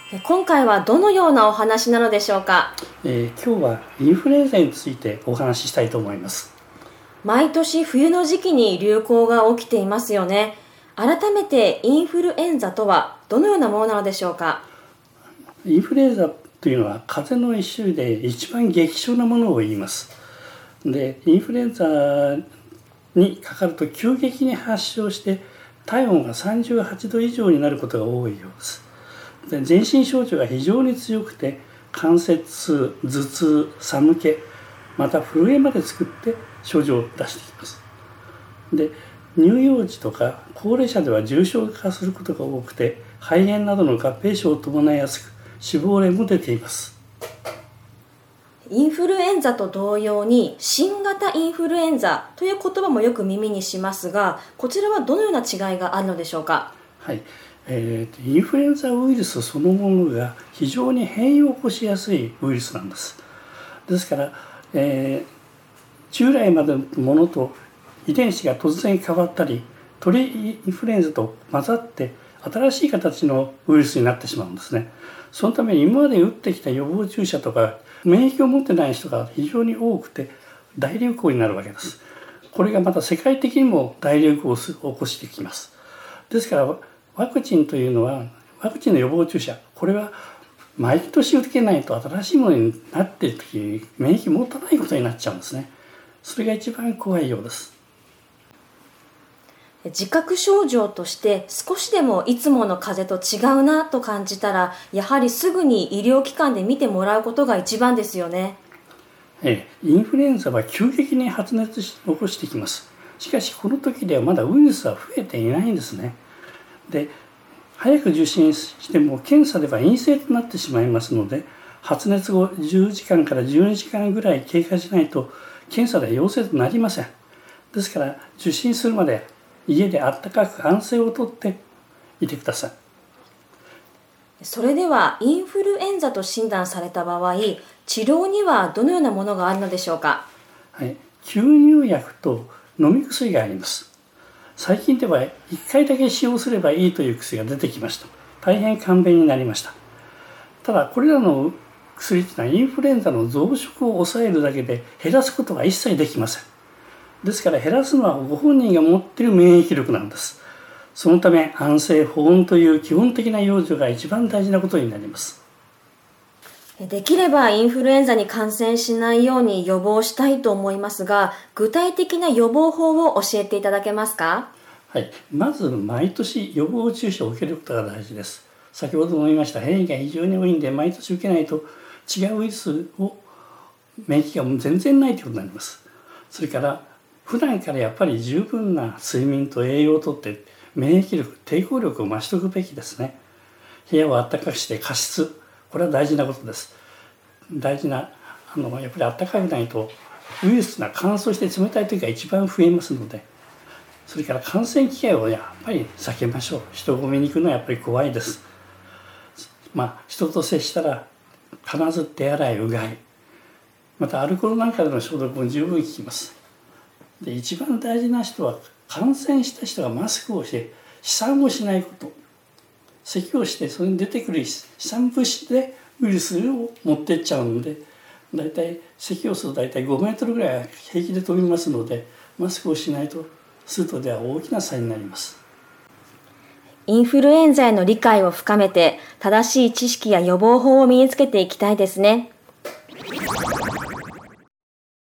今回はどのようなお話なのでしょうか。 今日はインフルエンザについてお話ししたいと思います。 毎年冬の時期に流行が起きていますよね。改めてインフルエンザとはどのようなものなのでしょうか。 インフルエンザというのは風邪の一種類で一番激症なものを言います。で、インフルエンザにかかると急激に発症して体温が38度以上になることが多いようです。で、全身症状が非常に強くて関節痛、頭痛、寒気、また震えまで作って症状を出してきます。で、乳幼児とか高齢者では重症化することが多くて肺炎などの合併症を伴いやすく死亡例も出ています。 インフルエンザと同様に新型インフルエンザという言葉もよく耳にしますが、こちらはどのような違いがあるのでしょうか。 はい、インフルエンザウイルスそのものが非常に変異を起こしやすいウイルスなんです。ですから、従来までのものと遺伝子が突然変わったり鳥インフルエンザと混ざって新しい形のウイルスになってしまうんですね。そのために今まで打ってきた予防注射とか免疫を持ってない人が非常に多くて大流行になるわけです。これがまた世界的にも大流行を起こしてきます。ですからワクチンというのはワクチンの予防注射、これは毎年受けないと新しいものになっている時に免疫持たないことになっちゃうんですね。それが一番怖いようです。 自覚症状として少しでもいつもの風邪と違うなと感じたら、やはりすぐに医療機関で見てもらうことが一番ですよね。 インフルエンザは急激に発熱し起こしてきます。しかしこの時ではまだウイルスは増えていないんですね。で、早く受診しても検査では陰性となってしまいますので、発熱後10時間から12時間ぐらい経過しないと検査で陽性となりません。ですから受診するまで家であったかく安静をとっていてください。 それではインフルエンザと診断された場合、治療にはどのようなものがあるのでしょうか。 はい、吸入薬と飲み薬があります。最近では1回だけ使用すればいいという薬が出てきました。大変簡便になりました。ただこれらの薬というのはインフルエンザの増殖を抑えるだけで減らすことは一切できません。ですから減らすのはご本人が持っている免疫力なんです。そのため安静保温という基本的な養生が一番大事なことになります。 できればインフルエンザに感染しないように予防したいと思いますが、具体的な予防法を教えていただけますか。 はい、まず毎年予防注射を受けることが大事です。先ほども言いました変異が非常に多いんで毎年受けないと違うウイルスを免疫がもう全然ないということになります。それから普段からやっぱり十分な睡眠と栄養をとって免疫力、抵抗力を増しておくべきですね。部屋を暖かくして加湿、これは大事なことです。大事なやっぱり暖かくないとウイルスが乾燥して冷たい時が一番増えますので、それから感染機会をやっぱり避けましょう。人混みに行くのはやっぱり怖いです。人と接したら必ず手洗い、うがい、またアルコールなんかでの消毒も十分効きます。で、一番大事な人は感染した人がマスクをして飛散をしないこと。咳をしてそれに出てくる飛散物質でウイルスを持っていっちゃうので、だいたい咳をするとだいたい5メートルぐらいは平気で飛びますので、マスクをしないとするとでは大きな差になります。 インフルエンザへの理解を深めて、正しい知識や予防法を身につけていきたいですね。